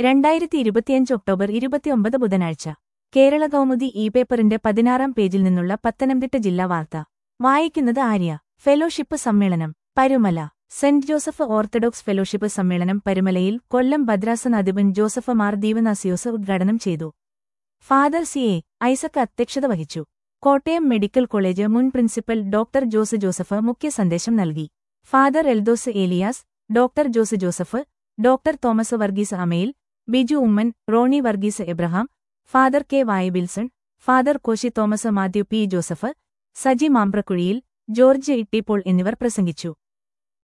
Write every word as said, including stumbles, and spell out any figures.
രണ്ടായിരത്തി ഇരുപത്തിയഞ്ച് ഒക്ടോബർ ഇരുപത്തിയൊമ്പത് ബുധനാഴ്ച കേരള കൗമുദി ഇ പേപ്പറിന്റെ പതിനാറാം പേജിൽ നിന്നുള്ള പത്തനംതിട്ട ജില്ലാ വാർത്ത വായിക്കുന്നത് ആര്യ. ഫെലോഷിപ്പ് സമ്മേളനം Parumala. Saint Joseph orthodox fellowship സമ്മേളനം പരുമലയിൽ കൊല്ലം ഭദ്രാസന അധിപൻ ജോസഫ് മാർ ദീവനാസിയോസ് ഉദ്ഘാടനം ചെയ്തു. ഫാദർ സി എ ഐസക് അധ്യക്ഷത വഹിച്ചു. കോട്ടയം മെഡിക്കൽ കോളേജ് മുൻ പ്രിൻസിപ്പൽ ഡോക്ടർ ജോസ് ജോസഫ് മുഖ്യ സന്ദേശം നൽകി. Father Eldhose Elias, doctor Jose Joseph, doctor Thomas Varghese Amayil, Biju Oommen, Ronnie Varghese Abraham, father K വായബിൽസൺ, father Koshy Thomas Mathew P Joseph, Saji Mambrakuzhiyil, George Ittipaul എന്നിവർ പ്രസംഗിച്ചു.